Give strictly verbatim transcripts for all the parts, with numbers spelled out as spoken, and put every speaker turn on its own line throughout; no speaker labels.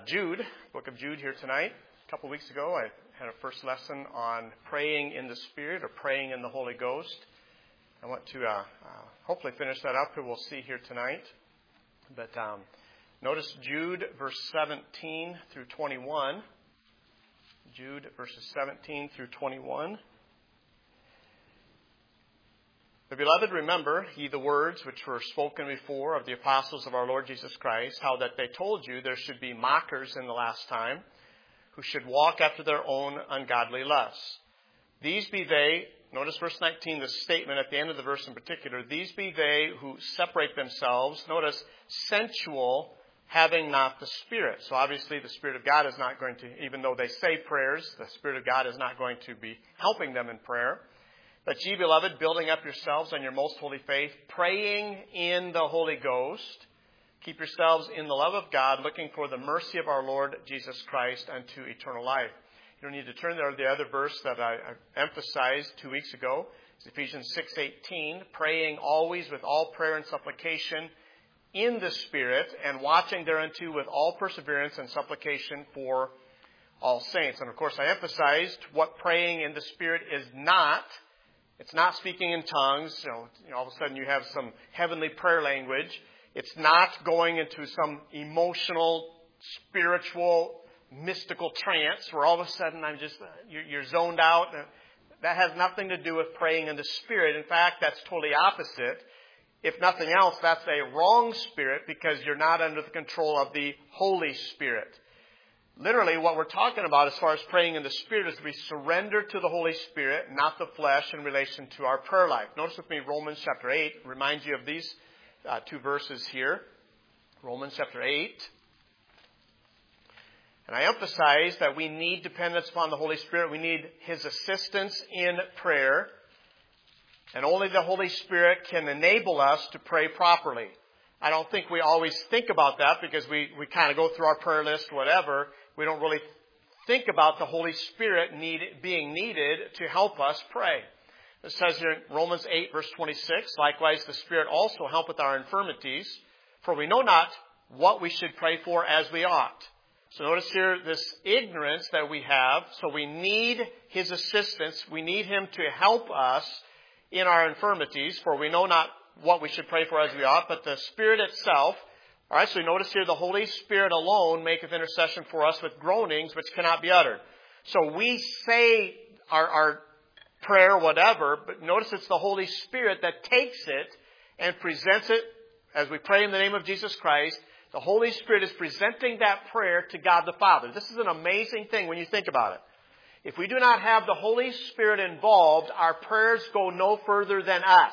Jude, book of Jude here tonight. A couple weeks ago, I had a first lesson on praying in the Spirit or praying in the Holy Ghost. I want to uh, uh, hopefully finish that up, and we'll see here tonight. But um, notice Jude, verse seventeen through twenty-one. Jude, verses seventeen through twenty-one. The beloved, remember ye the words which were spoken before of the apostles of our Lord Jesus Christ, how that they told you there should be mockers in the last time, who should walk after their own ungodly lusts. These be they, notice verse nineteen, the statement at the end of the verse in particular, these be they who separate themselves, notice, sensual, having not the Spirit. So obviously the Spirit of God is not going to, even though they say prayers, the Spirit of God is not going to be helping them in prayer. But ye, beloved, building up yourselves on your most holy faith, praying in the Holy Ghost, keep yourselves in the love of God, looking for the mercy of our Lord Jesus Christ unto eternal life. You don't need to turn there. The other verse that I emphasized two weeks ago is Ephesians six eighteen, praying always with all prayer and supplication in the Spirit, and watching thereunto with all perseverance and supplication for all saints. And of course, I emphasized what praying in the Spirit is not. It's not speaking in tongues. You know, you know, all of a sudden you have some heavenly prayer language. It's not going into some emotional, spiritual, mystical trance where all of a sudden I'm just, you're, you're zoned out. That has nothing to do with praying in the Spirit. In fact, that's totally opposite. If nothing else, that's a wrong spirit because you're not under the control of the Holy Spirit. Literally, what we're talking about as far as praying in the Spirit is we surrender to the Holy Spirit, not the flesh, in relation to our prayer life. Notice with me Romans chapter eight. Reminds you of these uh, two verses here. Romans chapter eight. And I emphasize that we need dependence upon the Holy Spirit. We need His assistance in prayer. And only the Holy Spirit can enable us to pray properly. I don't think we always think about that because we, we kind of go through our prayer list, whatever. We don't really think about the Holy Spirit need, being needed to help us pray. It says here in Romans eight, verse twenty-six, likewise the Spirit also helpeth our infirmities, for we know not what we should pray for as we ought. So notice here this ignorance that we have. So we need His assistance. We need Him to help us in our infirmities, for we know not what we should pray for as we ought, but the Spirit itself. All right, so you notice here the Holy Spirit alone maketh intercession for us with groanings which cannot be uttered. So we say our, our prayer, whatever, but notice it's the Holy Spirit that takes it and presents it as we pray in the name of Jesus Christ. The Holy Spirit is presenting that prayer to God the Father. This is an amazing thing when you think about it. If we do not have the Holy Spirit involved, our prayers go no further than us.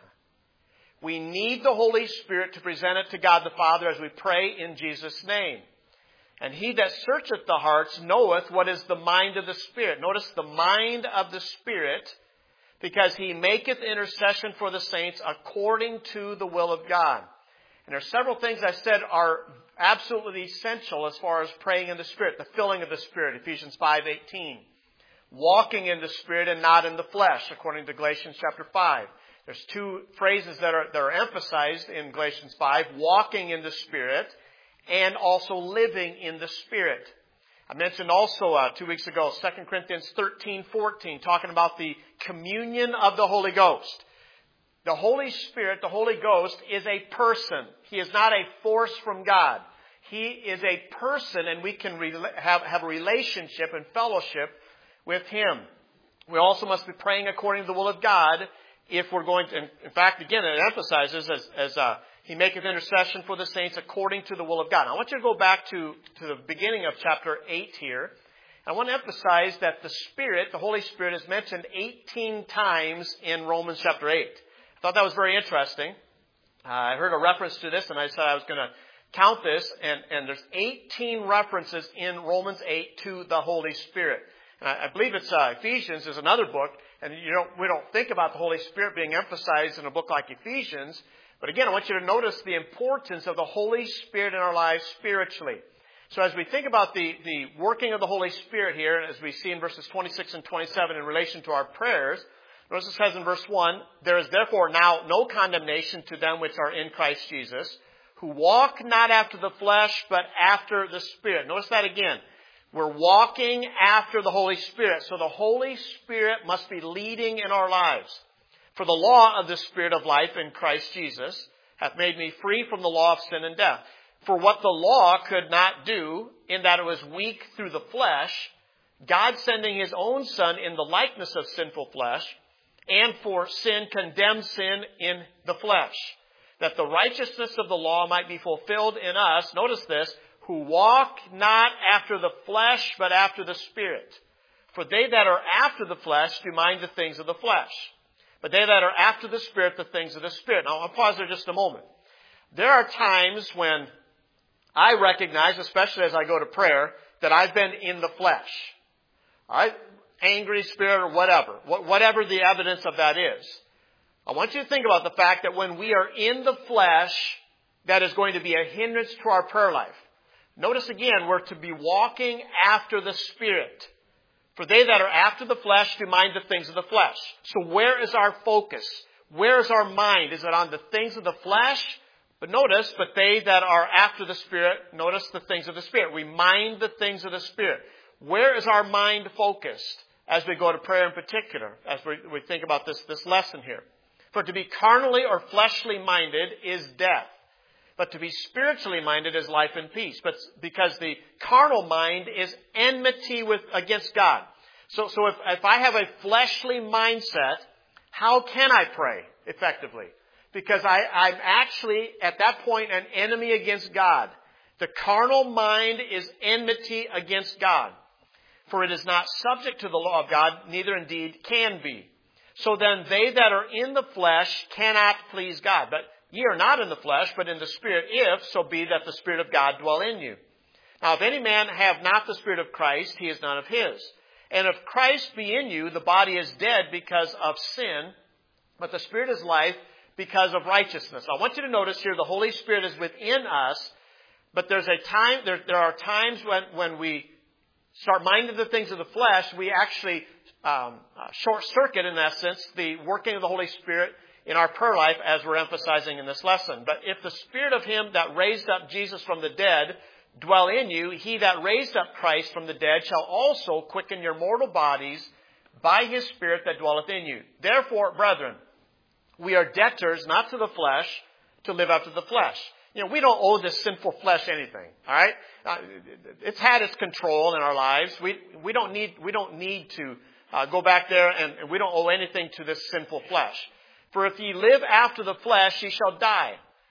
We need the Holy Spirit to present it to God the Father as we pray in Jesus' name. And He that searcheth the hearts knoweth what is the mind of the Spirit. Notice the mind of the Spirit, because He maketh intercession for the saints according to the will of God. And there are several things I said are absolutely essential as far as praying in the Spirit. The filling of the Spirit, Ephesians five eighteen. Walking in the Spirit and not in the flesh, according to Galatians chapter five. There's two phrases that are, that are emphasized in Galatians five, walking in the Spirit and also living in the Spirit. I mentioned also uh, two weeks ago, Second Corinthians thirteen fourteen, talking about the communion of the Holy Ghost. The Holy Spirit, the Holy Ghost, is a person. He is not a force from God. He is a person, and we can re- have, have a relationship and fellowship with Him. We also must be praying according to the will of God. If we're going to, in fact, again, it emphasizes as, as uh, He maketh intercession for the saints according to the will of God. Now, I want you to go back to, to the beginning of chapter eight here. I want to emphasize that the Spirit, the Holy Spirit, is mentioned eighteen times in Romans chapter eight. I thought that was very interesting. Uh, I heard a reference to this, and I said I was going to count this, and, and there's eighteen references in Romans eight to the Holy Spirit. And I, I believe it's uh, Ephesians is another book. And you don't, we don't think about the Holy Spirit being emphasized in a book like Ephesians. But again, I want you to notice the importance of the Holy Spirit in our lives spiritually. So as we think about the, the working of the Holy Spirit here, as we see in verses twenty-six and twenty-seven in relation to our prayers, notice it says in verse one, there is therefore now no condemnation to them which are in Christ Jesus, who walk not after the flesh, but after the Spirit. Notice that again. We're walking after the Holy Spirit. So the Holy Spirit must be leading in our lives. For the law of the Spirit of life in Christ Jesus hath made me free from the law of sin and death. For what the law could not do, in that it was weak through the flesh, God sending His own Son in the likeness of sinful flesh, and for sin condemned sin in the flesh, that the righteousness of the law might be fulfilled in us, notice this, who walk not after the flesh, but after the Spirit. For they that are after the flesh do mind the things of the flesh, but they that are after the Spirit, the things of the Spirit. Now, I'll pause there just a moment. There are times when I recognize, especially as I go to prayer, that I've been in the flesh. All right? Angry spirit or whatever. Whatever the evidence of that is. I want you to think about the fact that when we are in the flesh, that is going to be a hindrance to our prayer life. Notice again, we're to be walking after the Spirit. For they that are after the flesh do mind the things of the flesh. So where is our focus? Where is our mind? Is it on the things of the flesh? But notice, but they that are after the Spirit, notice the things of the Spirit. We mind the things of the Spirit. Where is our mind focused as we go to prayer in particular, as we, we think about this, this lesson here? For to be carnally or fleshly minded is death. But to be spiritually minded is life and peace. But because the carnal mind is enmity with against God. So, so if, if I have a fleshly mindset, how can I pray effectively? Because I, I'm actually, at that point, an enemy against God. The carnal mind is enmity against God. For it is not subject to the law of God, neither indeed can be. So then they that are in the flesh cannot please God. But ye are not in the flesh, but in the Spirit, if so be that the Spirit of God dwell in you. Now if any man have not the Spirit of Christ, he is none of his. And if Christ be in you, the body is dead because of sin, but the Spirit is life because of righteousness. I want you to notice here the Holy Spirit is within us, but there's a time, there, there are times when, when we start minding the things of the flesh, we actually um, short-circuit, in essence, the working of the Holy Spirit in our prayer life, as we're emphasizing in this lesson. But if the Spirit of Him that raised up Jesus from the dead dwell in you, He that raised up Christ from the dead shall also quicken your mortal bodies by His Spirit that dwelleth in you. Therefore, brethren, we are debtors, not to the flesh, to live after the flesh. You know, we don't owe this sinful flesh anything. All right, uh, it's had its control in our lives. We we don't need we don't need to uh, go back there, and, and we don't owe anything to this sinful flesh. For if ye live after the flesh, ye shall die.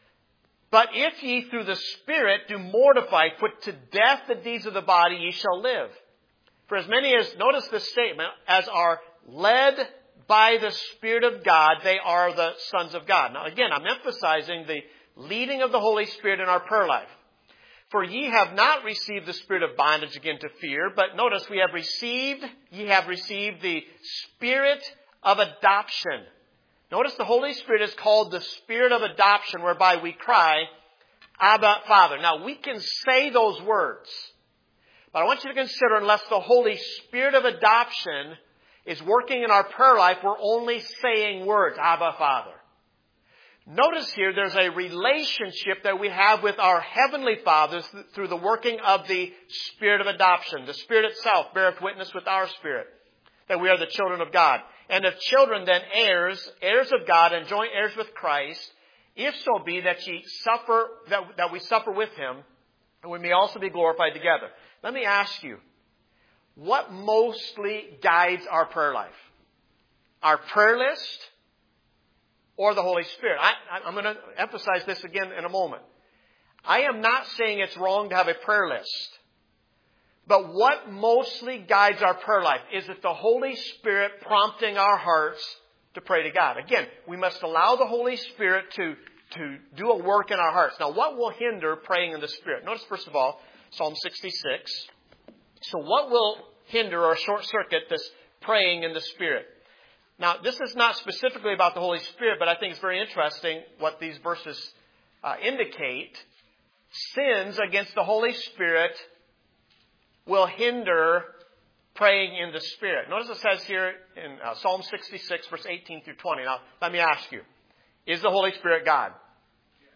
But if ye through the Spirit do mortify, put to death the deeds of the body, ye shall live. For as many as, notice this statement, as are led by the Spirit of God, they are the sons of God. Now again, I'm emphasizing the leading of the Holy Spirit in our prayer life. For ye have not received the spirit of bondage again to fear, but notice we have received, ye have received the Spirit of adoption. Notice the Holy Spirit is called the Spirit of adoption, whereby we cry, Abba, Father. Now we can say those words, but I want you to consider, unless the Holy Spirit of adoption is working in our prayer life, we're only saying words, Abba, Father. Notice here there's a relationship that we have with our Heavenly Father through the working of the Spirit of adoption. The Spirit itself beareth witness with our spirit that we are the children of God. And if children, then heirs, heirs of God, and joint heirs with Christ, if so be that ye suffer, that, that we suffer with Him, and we may also be glorified together. Let me ask you, what mostly guides our prayer life? Our prayer list or the Holy Spirit? I, I'm going to emphasize this again in a moment. I am not saying it's wrong to have a prayer list. But what mostly guides our prayer life? Is it the Holy Spirit prompting our hearts to pray to God? Again, we must allow the Holy Spirit to, to do a work in our hearts. Now, what will hinder praying in the Spirit? Notice, first of all, Psalm sixty-six. So what will hinder or short-circuit this praying in the Spirit? Now, this is not specifically about the Holy Spirit, but I think it's very interesting what these verses uh, indicate. Sins against the Holy Spirit will hinder praying in the Spirit. Notice it says here in uh, Psalm sixty-six, verse eighteen through twenty. Now, let me ask you, is the Holy Spirit God?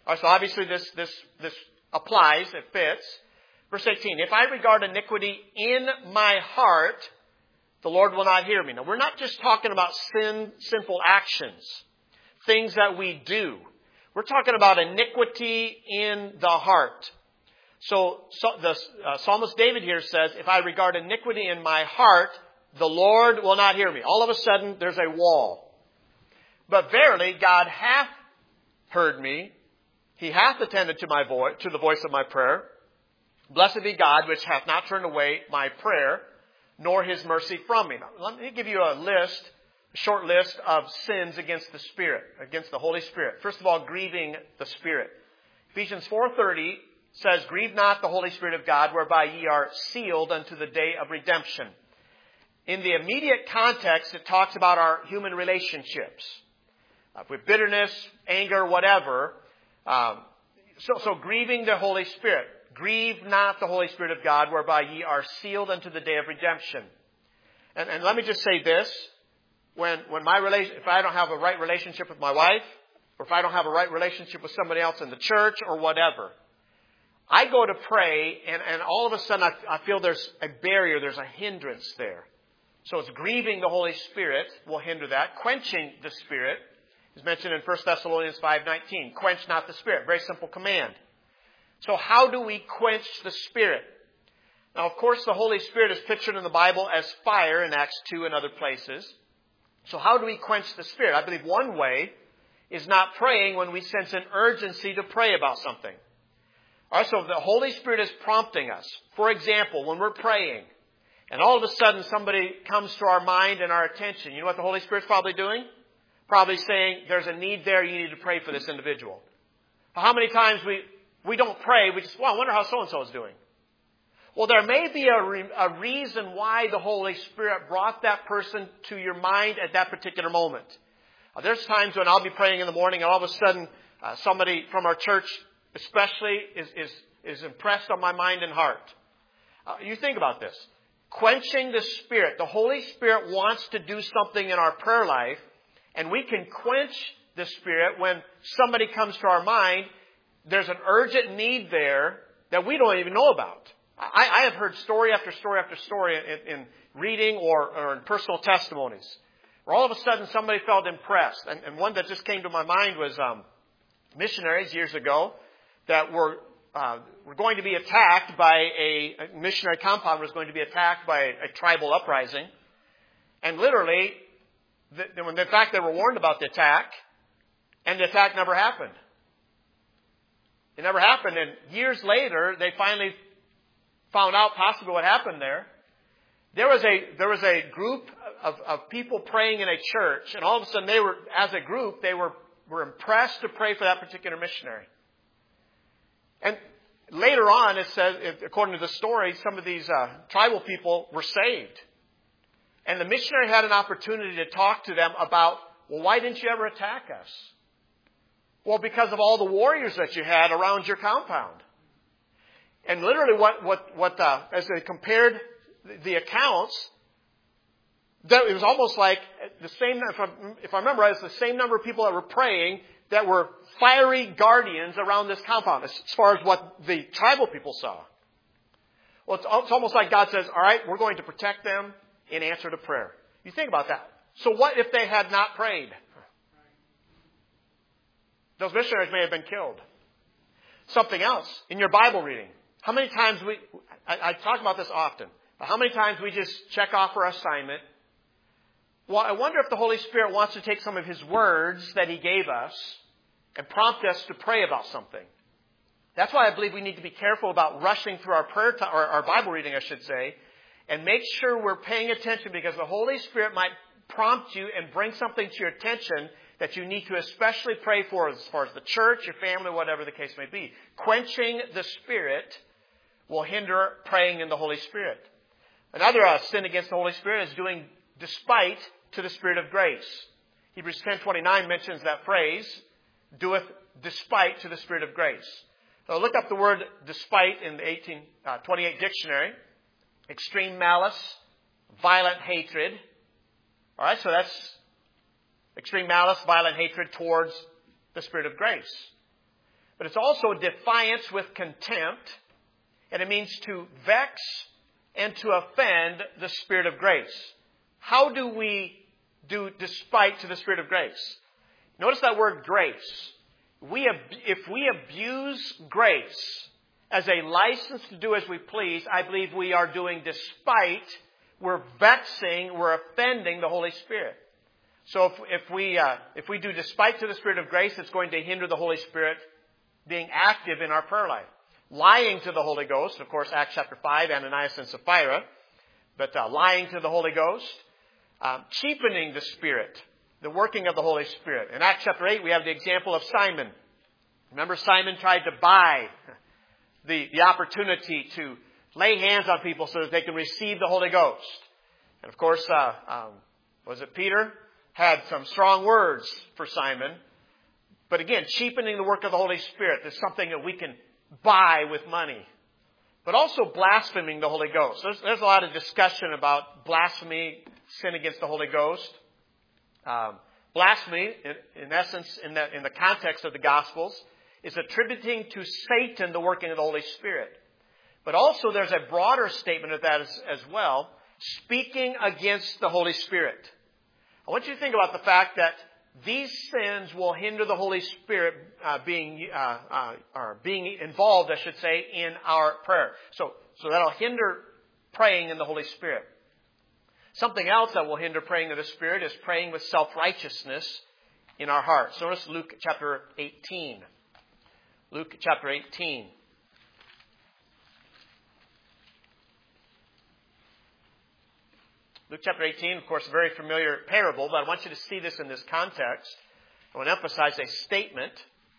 All right, so obviously this, this, this applies, it fits. Verse eighteen, if I regard iniquity in my heart, the Lord will not hear me. Now, we're not just talking about sin, sinful actions, things that we do. We're talking about iniquity in the heart. So, so the uh, psalmist David here says, if I regard iniquity in my heart, the Lord will not hear me. All of a sudden, there's a wall. But verily, God hath heard me. He hath attended to my voice, to the voice of my prayer. Blessed be God, which hath not turned away my prayer, nor his mercy from me. Now, let me give you a list, a short list of sins against the Spirit, against the Holy Spirit. First of all, grieving the Spirit. Ephesians four thirty says, grieve not the Holy Spirit of God, whereby ye are sealed unto the day of redemption. In the immediate context, it talks about our human relationships. Uh, with bitterness, anger, whatever. Um, so, so grieving the Holy Spirit. Grieve not the Holy Spirit of God, whereby ye are sealed unto the day of redemption. And, and let me just say this. When, when my relation, if I don't have a right relationship with my wife, or if I don't have a right relationship with somebody else in the church or whatever, I go to pray and, and all of a sudden I, I feel there's a barrier, there's a hindrance there. So it's grieving the Holy Spirit will hinder that. Quenching the Spirit is mentioned in First Thessalonians five nineteen. Quench not the Spirit. Very simple command. So how do we quench the Spirit? Now, of course, the Holy Spirit is pictured in the Bible as fire in Acts two and other places. So how do we quench the Spirit? I believe one way is not praying when we sense an urgency to pray about something. All right, so the Holy Spirit is prompting us. For example, when we're praying, and all of a sudden somebody comes to our mind and our attention, you know what the Holy Spirit's probably doing? Probably saying, there's a need there, you need to pray for this individual. How many times we, we don't pray, we just, well, I wonder how so-and-so is doing. Well, there may be a, re, a reason why the Holy Spirit brought that person to your mind at that particular moment. Uh, there's times when I'll be praying in the morning and all of a sudden uh, somebody from our church especially is, is, is impressed on my mind and heart. Uh, you think about this. Quenching the Spirit. The Holy Spirit wants to do something in our prayer life, and we can quench the Spirit when somebody comes to our mind. There's an urgent need there that we don't even know about. I, I have heard story after story after story in, in reading or, or in personal testimonies, where all of a sudden somebody felt impressed. And, and one that just came to my mind was um, missionaries years ago that were uh, were going to be attacked by a, a missionary compound was going to be attacked by a, a tribal uprising. And literally, the, when in fact they were warned about the attack, and the attack never happened. It never happened. And years later, they finally found out possibly what happened there. There was a there was a group of, of people praying in a church, and all of a sudden they were, as a group, they were, were impressed to pray for that particular missionary. And later on, it says, according to the story, some of these uh, tribal people were saved. And the missionary had an opportunity to talk to them about, well, why didn't you ever attack us? Well, because of all the warriors that you had around your compound. And literally, what what what uh, as they compared the accounts, that it was almost like the same. If I, if I remember, it's the same number of people that were praying that were fiery guardians around this compound, as far as what the tribal people saw. Well, it's, it's almost like God says, "All right, we're going to protect them in answer to prayer." You think about that. So, what if they had not prayed? Those missionaries may have been killed. Something else in your Bible reading. How many times we, I, I talk about this often, but how many times we just check off our assignment? Well, I wonder if the Holy Spirit wants to take some of His words that He gave us and prompt us to pray about something. That's why I believe we need to be careful about rushing through our prayer time, or our Bible reading, I should say, and make sure we're paying attention, because the Holy Spirit might prompt you and bring something to your attention that you need to especially pray for, as far as the church, your family, whatever the case may be. Quenching the Spirit will hinder praying in the Holy Spirit. Another uh, sin against the Holy Spirit is doing despite to the Spirit of grace. Hebrews ten twenty-nine mentions that phrase, doeth despite to the Spirit of grace. So look up the word despite in the eighteen twenty-eight dictionary. Extreme malice, violent hatred. All right, so that's extreme malice, violent hatred towards the Spirit of grace. but it's also defiance with contempt, and it means to vex and to offend the Spirit of grace. How do we do despite to the Spirit of grace? Notice that word grace. We, if we abuse grace as a license to do as we please, I believe we are doing despite, we're vexing, we're offending the Holy Spirit. So if, if we uh, if we do despite to the Spirit of grace, it's going to hinder the Holy Spirit being active in our prayer life. Lying to the Holy Ghost, of course, Acts chapter five, Ananias and Sapphira, but uh, lying to the Holy Ghost, um, cheapening the Spirit, the working of the Holy Spirit. In Acts chapter eight, we have the example of Simon. Remember, Simon tried to buy the, the opportunity to lay hands on people so that they can receive the Holy Ghost. And of course, uh, um, was it Peter? Had some strong words for Simon. But again, cheapening the work of the Holy Spirit is something that we can buy with money. But also blaspheming the Holy Ghost. There's, there's a lot of discussion about blasphemy, sin against the Holy Ghost. Um, blasphemy, in, in essence, in the, in the context of the Gospels, is attributing to Satan the working of the Holy Spirit. But also there's a broader statement of that as, as well, speaking against the Holy Spirit. I want you to think about the fact that these sins will hinder the Holy Spirit uh, being uh, uh, or being involved, I should say, in our prayer. So, so that'll hinder praying in the Holy Spirit. Something else that will hinder praying in the Spirit is praying with self-righteousness in our hearts. So notice Luke chapter eighteen. Luke chapter eighteen. Luke chapter eighteen, of course, a very familiar parable, but I want you to see this in this context. I want to emphasize a statement.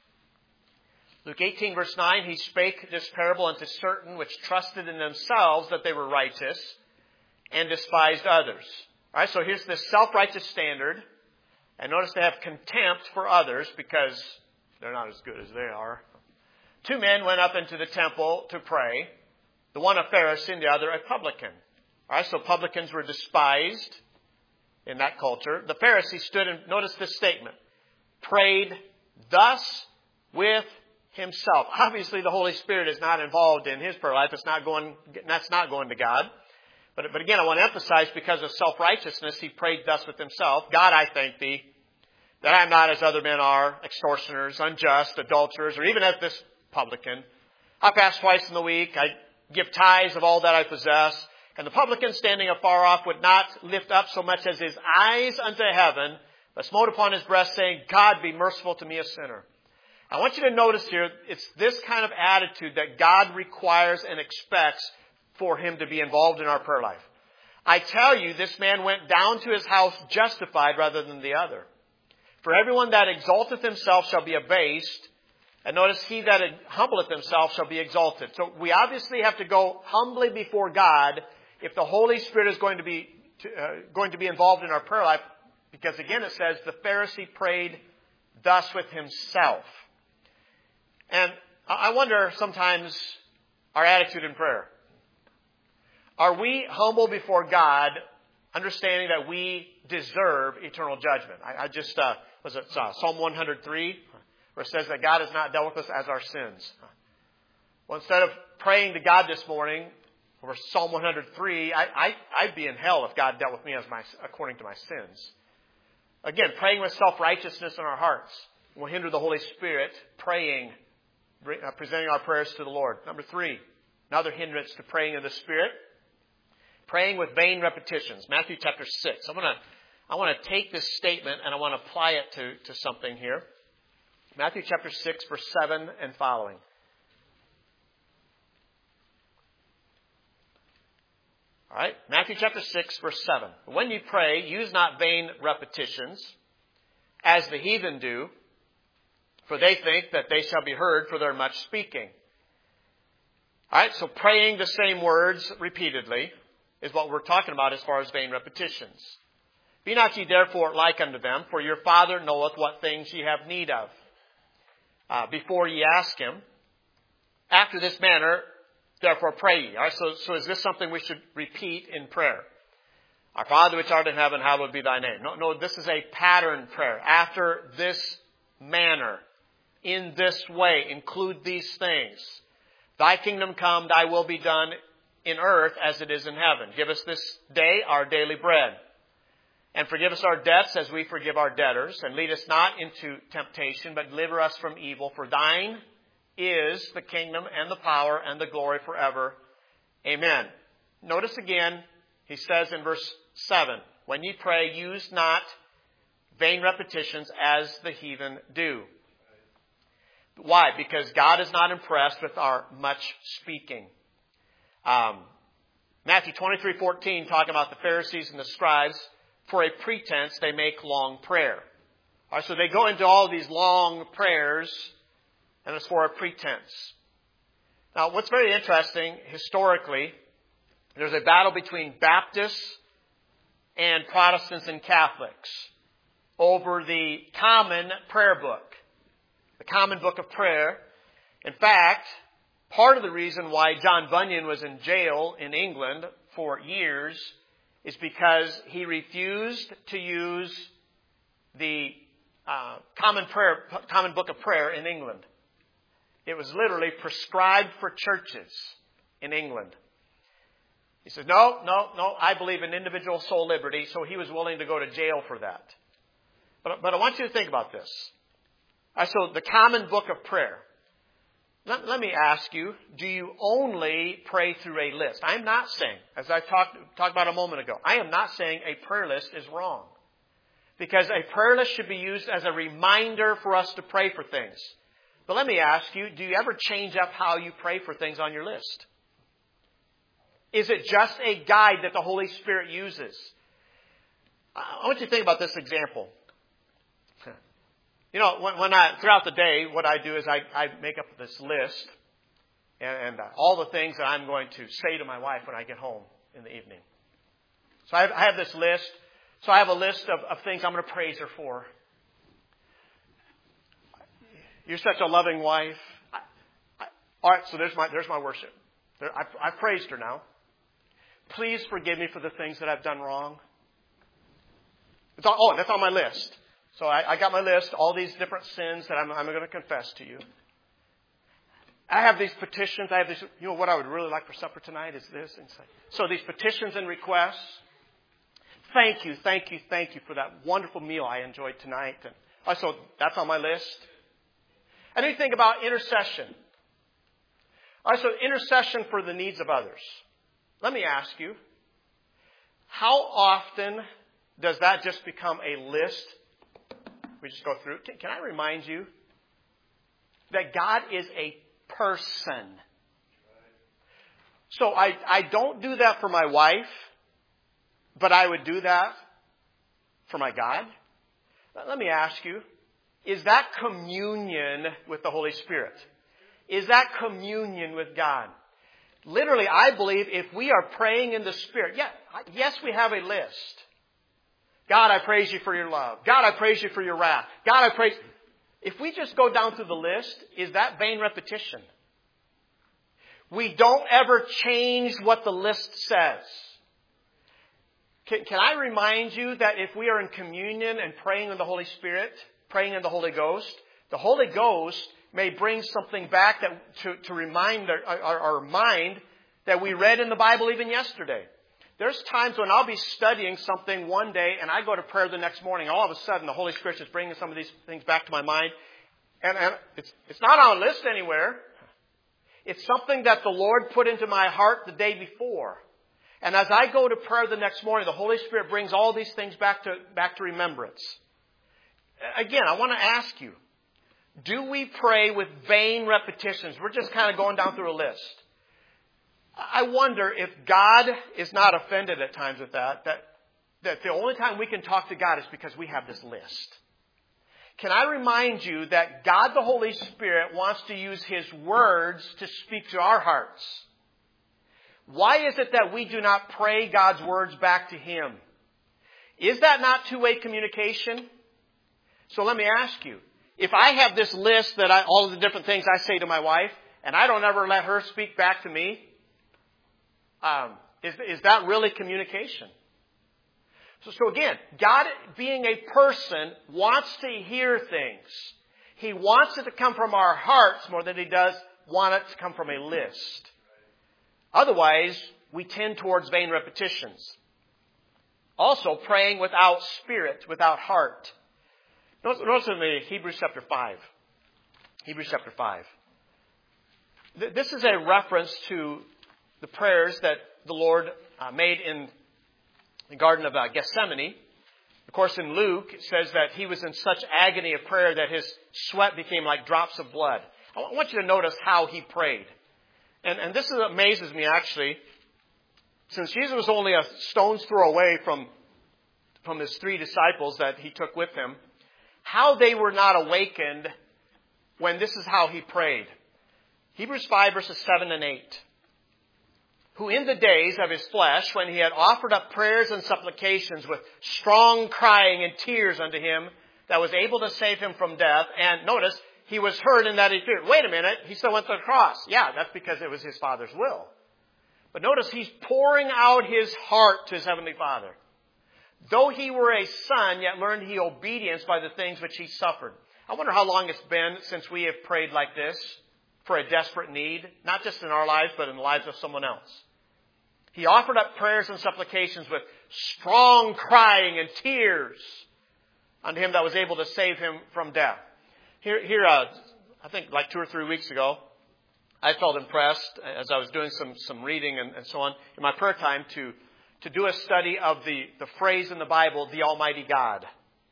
Luke eighteen, verse nine, he spake this parable unto certain which trusted in themselves that they were righteous and despised others. All right, so here's this self-righteous standard. And notice they have contempt for others because they're not as good as they are. Two men went up into the temple to pray, the one a Pharisee and the other a publican. All right, so publicans were despised in that culture. The Pharisee stood and notice this statement, prayed thus with himself. Obviously, the Holy Spirit is not involved in his prayer life. It's not going, that's not going to God. But, but again, I want to emphasize because of self-righteousness, he prayed thus with himself. God, I thank thee that I am not as other men are, extortioners, unjust, adulterers, or even as this publican. I fast twice in the week. I give tithes of all that I possess. And the publican standing afar off would not lift up so much as his eyes unto heaven, but smote upon his breast, saying, God, be merciful to me, a sinner. I want you to notice here, it's this kind of attitude that God requires and expects for him to be involved in our prayer life. I tell you, this man went down to his house justified rather than the other. For everyone that exalteth himself shall be abased, and notice, he that humbleth himself shall be exalted. So we obviously have to go humbly before God if the Holy Spirit is going to be uh, going to be involved in our prayer life, because again it says the Pharisee prayed thus with himself. And I wonder sometimes our attitude in prayer. Are we humble before God, understanding that we deserve eternal judgment? I, I just uh, was it uh, Psalm one hundred three, where it says that God has not dealt with us as our sins. Well, instead of praying to God this morning, or Psalm one hundred three, I, I, I'd be in hell if God dealt with me as my, according to my sins. Again, praying with self-righteousness in our hearts will hinder the Holy Spirit praying, uh, presenting our prayers to the Lord. Number three, another hindrance to praying in the Spirit, praying with vain repetitions. Matthew chapter six. I want to I want to take this statement and I want to apply it to, to something here. Matthew chapter six, verse seven and following. All right, Matthew chapter six, verse seven. When you pray, use not vain repetitions, as the heathen do, for they think that they shall be heard for their much speaking. All right, so praying the same words repeatedly is what we're talking about as far as vain repetitions. Be not ye therefore like unto them, for your Father knoweth what things ye have need of, uh, before ye ask him. After this manner, therefore pray ye. All right, so, so is this something we should repeat in prayer? Our Father which art in heaven, hallowed be thy name. No, no, this is a pattern prayer. After this manner. in this way. Include these things. Thy kingdom come, thy will be done in earth as it is in heaven. Give us this day our daily bread. And forgive us our debts as we forgive our debtors. And lead us not into temptation, but deliver us from evil. For thine is the kingdom and the power and the glory forever. Amen. Notice again, he says in verse seven, when ye pray, use not vain repetitions as the heathen do. Why? Because God is not impressed with our much speaking. Um, Matthew twenty-three fourteen, talking about the Pharisees and the scribes, for a pretense they make long prayer. All right, so they go into all these long prayers, and it's for a pretense. Now, what's very interesting, historically, there's a battle between Baptists and Protestants and Catholics over the common prayer book, the common book of prayer. In fact, part of the reason why John Bunyan was in jail in England for years is because he refused to use the uh, common prayer, common book of prayer in England. It was literally prescribed for churches in England. He said, no, no, no, I believe in individual soul liberty, so he was willing to go to jail for that. But, but I want you to think about this. All right, so the common book of prayer. Let, let me ask you, do you only pray through a list? I'm not saying, as I talked, talked about a moment ago, I am not saying a prayer list is wrong. Because a prayer list should be used as a reminder for us to pray for things. But let me ask you, do you ever change up how you pray for things on your list? Is it just a guide that the Holy Spirit uses? I want you to think about this example. You know, when, when I, throughout the day, what I do is I, I make up this list and, and uh, all the things that I'm going to say to my wife when I get home in the evening. So I have, I have this list. So I have a list of, of things I'm going to praise her for. You're such a loving wife. I, I, all right, so there's my, there's my worship. There, I, I've praised her now. Please forgive me for the things that I've done wrong. It's all, oh, that's on my list. So I, I got my list, all these different sins that I'm, I'm going to confess to you. I have these petitions. I have this, you know, what I would really like for supper tonight is this. And so, so these petitions and requests. Thank you, thank you, thank you for that wonderful meal I enjoyed tonight. And oh, so that's on my list. And then you think about intercession. All right, so intercession for the needs of others. Let me ask you, how often does that just become a list? We just go through. Can, can I remind you that God is a person? So I, I don't do that for my wife, but I would do that for my God. Let me ask you, is that communion with the Holy Spirit? Is that communion with God? Literally, I believe if we are praying in the Spirit, yeah, yes, we have a list. God, I praise you for your love. God, I praise you for your wrath. God, I praise... If we just go down through the list, is that vain repetition? We don't ever change what the list says. Can, can I remind you that if we are in communion and praying in the Holy Spirit, praying in the Holy Ghost, the Holy Ghost may bring something back that to, to remind our, our, our mind that we read in the Bible even yesterday. There's times when I'll be studying something one day and I go to prayer the next morning. All of a sudden, the Holy Spirit is bringing some of these things back to my mind. And, and it's, it's not on a list anywhere. It's something that the Lord put into my heart the day before. And as I go to prayer the next morning, the Holy Spirit brings all these things back to, back to remembrance. Again, I want to ask you, do we pray with vain repetitions? We're just kind of going down through a list. I wonder if God is not offended at times with that, that, that the only time we can talk to God is because we have this list. Can I remind you that God the Holy Spirit wants to use His words to speak to our hearts? Why is it that we do not pray God's words back to Him? Is that not two-way communication? So let me ask you, if I have this list that I, all of the different things I say to my wife, and I don't ever let her speak back to me, um, is, is that really communication? So, so again, God being a person wants to hear things. He wants it to come from our hearts more than He does want it to come from a list. Otherwise, we tend towards vain repetitions. Also, praying without spirit, without heart. Notice, notice in the Hebrews chapter five. Hebrews chapter five. This is a reference to the prayers that the Lord uh, made in the Garden of uh, Gethsemane. Of course, in Luke, it says that He was in such agony of prayer that His sweat became like drops of blood. I want you to notice how He prayed. And, and this is, amazes me, actually. Since Jesus was only a stone's throw away from, from His three disciples that He took with Him, how they were not awakened when this is how He prayed. Hebrews five, verses seven and eight. Who in the days of His flesh, when He had offered up prayers and supplications with strong crying and tears unto Him, that was able to save Him from death. And notice, He was heard in that He feared. Wait a minute, He still went to the cross. Yeah, that's because it was His Father's will. But notice, He's pouring out His heart to His Heavenly Father. Though He were a son, yet learned He obedience by the things which He suffered. I wonder how long it's been since we have prayed like this for a desperate need, not just in our lives, but in the lives of someone else. He offered up prayers and supplications with strong crying and tears unto Him that was able to save him from death. Here, here, uh, I think like two or three weeks ago, I felt impressed as I was doing some, some reading and, and so on in my prayer time to, to do a study of the, the phrase in the Bible, the Almighty God.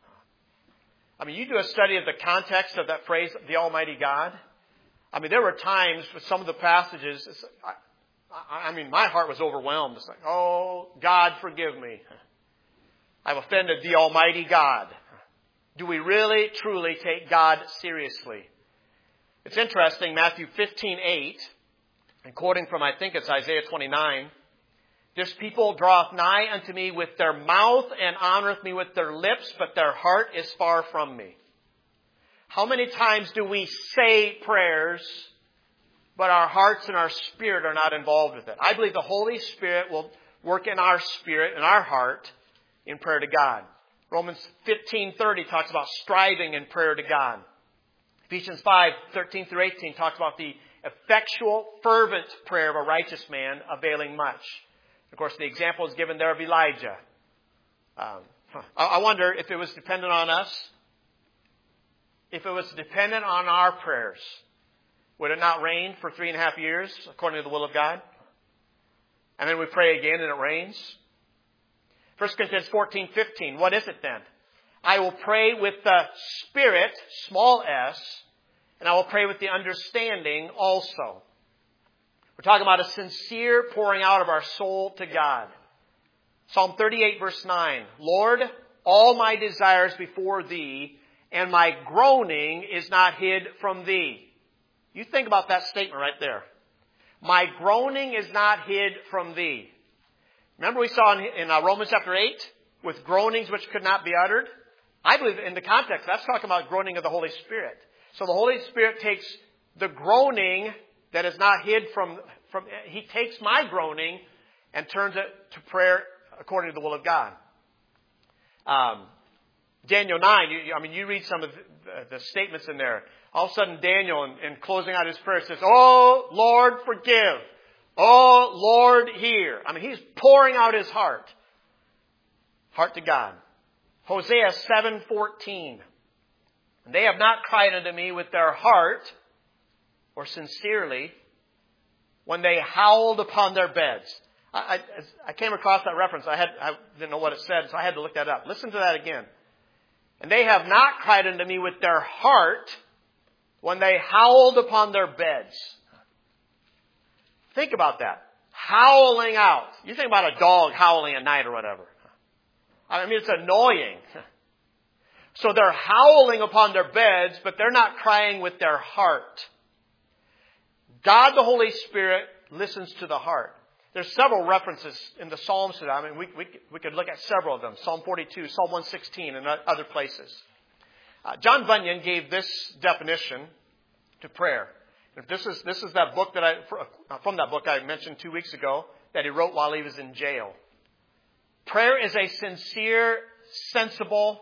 I mean, you do a study of the context of that phrase, the Almighty God. I mean, there were times with some of the passages, I, I mean, my heart was overwhelmed. It's like, oh, God, forgive me. I've offended the Almighty God. Do we really, truly take God seriously? It's interesting, Matthew fifteen eight, and quoting from, I think it's Isaiah twenty-nine, this people draweth nigh unto me with their mouth and honoreth me with their lips, but their heart is far from me. How many times do we say prayers, but our hearts and our spirit are not involved with it? I believe the Holy Spirit will work in our spirit and our heart in prayer to God. Romans fifteen thirty talks about striving in prayer to God. Ephesians five thirteen through eighteen talks about the effectual, fervent prayer of a righteous man availing much. Of course, the example is given there of Elijah. Um, I wonder if it was dependent on us, if it was dependent on our prayers, would it not rain for three and a half years according to the will of God? And then we pray again and it rains. First Corinthians fourteen fifteen. What is it then? I will pray with the Spirit, small s, and I will pray with the understanding also. We're talking about a sincere pouring out of our soul to God. Psalm thirty-eight verse nine. Lord, all my desires before Thee, and my groaning is not hid from Thee. You think about that statement right there. My groaning is not hid from Thee. Remember we saw in, in uh, Romans chapter eight, with groanings which could not be uttered? I believe in the context, that's talking about groaning of the Holy Spirit. So the Holy Spirit takes the groaning that is not hid from, from He takes my groaning and turns it to prayer according to the will of God. Um, Daniel nine, you, I mean, you read some of the, the statements in there. All of a sudden, Daniel, in, in closing out his prayer, says, "Oh, Lord, forgive. Oh, Lord, hear." I mean, he's pouring out his heart. Heart to God. Hosea seven fourteen. They have not cried unto me with their heart, or sincerely, when they howled upon their beds. I, I, I came across that reference. I had I didn't know what it said, so I had to look that up. Listen to that again. And they have not cried unto me with their heart, when they howled upon their beds. Think about that. Howling out. You think about a dog howling at night or whatever. I mean, it's annoying. So they're howling upon their beds, but they're not crying with their heart. God, the Holy Spirit, listens to the heart. There's several references in the Psalms to that. I mean, we, we, we could look at several of them. Psalm forty-two, Psalm one sixteen, and other places. Uh, John Bunyan gave this definition to prayer. If this is this is that book that I from that book I mentioned two weeks ago that he wrote while he was in jail. Prayer is a sincere, sensible,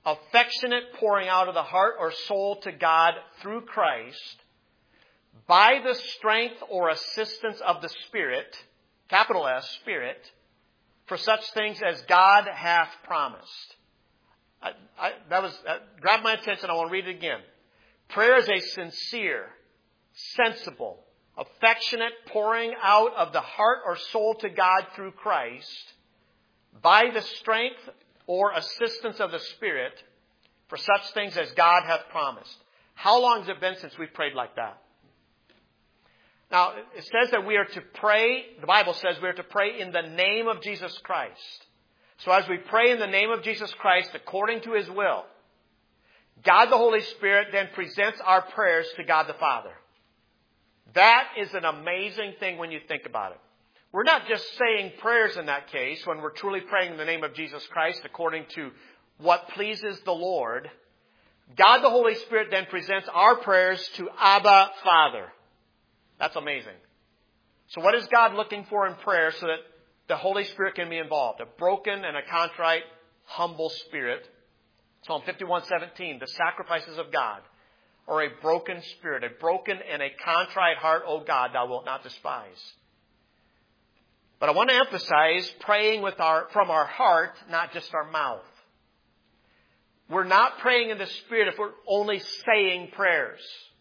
affectionate pouring out of the heart or soul to God through Christ by the strength or assistance of the Spirit, capital S, Spirit, for such things as God hath promised. I, I, that was that grabbed my attention. I want to read it again. Prayer is a sincere, sensible, affectionate pouring out of the heart or soul to God through Christ by the strength or assistance of the Spirit for such things as God hath promised. How long has it been since we've prayed like that? Now, it says that we are to pray, the Bible says we are to pray in the name of Jesus Christ. So as we pray in the name of Jesus Christ according to His will, God the Holy Spirit then presents our prayers to God the Father. That is an amazing thing when you think about it. We're not just saying prayers in that case when we're truly praying in the name of Jesus Christ according to what pleases the Lord. God the Holy Spirit then presents our prayers to Abba Father. That's amazing. So what is God looking for in prayer so that the Holy Spirit can be involved? A broken and a contrite, humble spirit. Psalm fifty-one seventeen, the sacrifices of God, or a broken spirit, a broken and a contrite heart, O God, thou wilt not despise. But I want to emphasize praying with our, from our heart, not just our mouth. We're not praying in the Spirit if we're only saying prayers.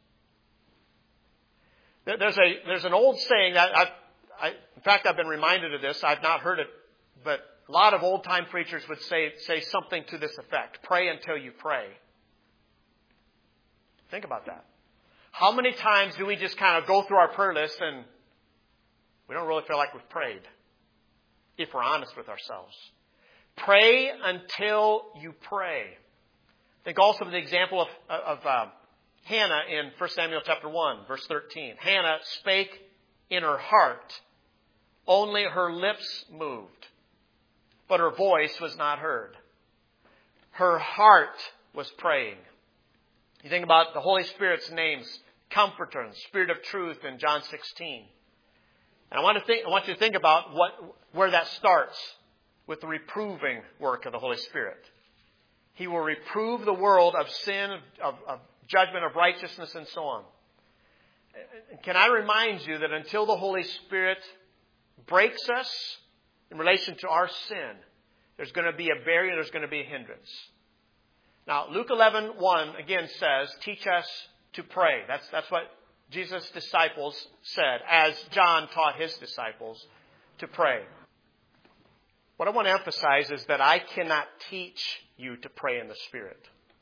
There's a there's an old saying that I've, I, in fact, I've been reminded of this. I've not heard it, but a lot of old time preachers would say say something to this effect: "Pray until you pray." Think about that. How many times do we just kind of go through our prayer list and we don't really feel like we've prayed? If we're honest with ourselves, pray until you pray. Think also of the example of of. Uh, Hannah in First Samuel chapter one, verse thirteen. Hannah spake in her heart, only her lips moved, but her voice was not heard. Her heart was praying. You think about the Holy Spirit's names, Comforter and Spirit of Truth in John sixteen. And I want to think, I want you to think about what where that starts with the reproving work of the Holy Spirit. He will reprove the world of sin, of, of judgment, of righteousness, and so on. Can I remind you that until the Holy Spirit breaks us in relation to our sin, there's going to be a barrier, there's going to be a hindrance. Now, Luke eleven one again says, teach us to pray. That's, that's what Jesus' disciples said, as John taught his disciples to pray. What I want to emphasize is that I cannot teach you to pray in the Spirit.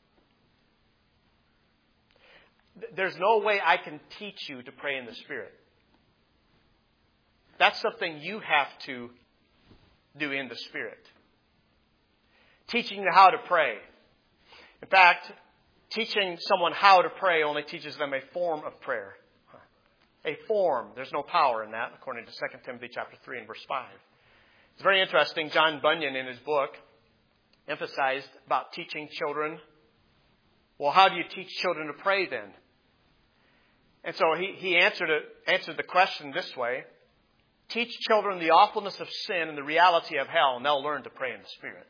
There's no way I can teach you to pray in the Spirit. That's something you have to do in the Spirit. Teaching you how to pray. In fact, teaching someone how to pray only teaches them a form of prayer. A form. There's no power in that, according to Second Timothy chapter three and verse five. It's very interesting. John Bunyan, in his book, emphasized about teaching children. Well, how do you teach children to pray then? And so he, he answered it, answered the question this way. Teach children the awfulness of sin and the reality of hell, and they'll learn to pray in the Spirit.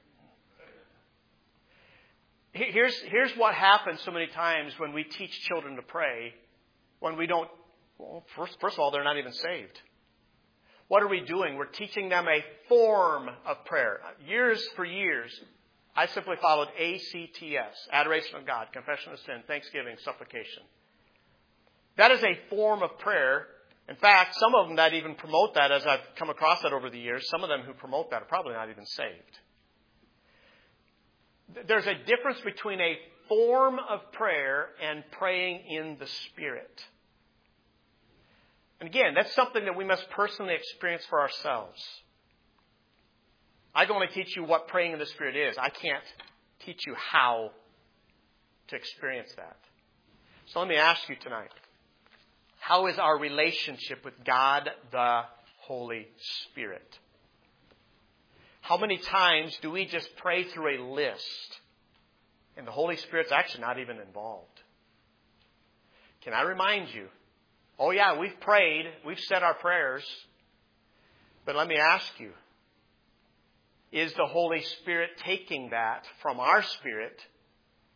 Here's, here's what happens so many times when we teach children to pray, when we don't, well, first, first of all, they're not even saved. What are we doing? We're teaching them a form of prayer. Years for years, I simply followed A C T S, Adoration of God, Confession of Sin, Thanksgiving, Supplication. That is a form of prayer. In fact, some of them that even promote that, as I've come across that over the years, some of them who promote that are probably not even saved. There's a difference between a form of prayer and praying in the Spirit. And again, that's something that we must personally experience for ourselves. I can only teach you what praying in the Spirit is. I can't teach you how to experience that. So let me ask you tonight, how is our relationship with God the Holy Spirit? How many times do we just pray through a list and the Holy Spirit's actually not even involved? Can I remind you, oh yeah, we've prayed, we've said our prayers, but let me ask you, is the Holy Spirit taking that from our spirit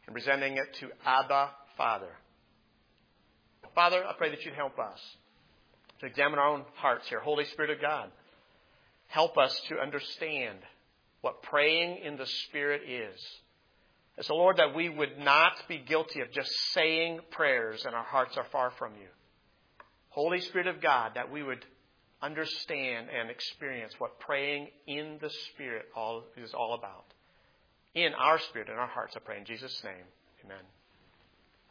and presenting it to Abba, Father. Father, I pray that you'd help us to examine our own hearts here. Holy Spirit of God, help us to understand what praying in the Spirit is. It's the Lord that we would not be guilty of just saying prayers and our hearts are far from you. Holy Spirit of God, that we would understand and experience what praying in the Spirit all is all about. In our spirit and our hearts, I pray in Jesus' name. Amen.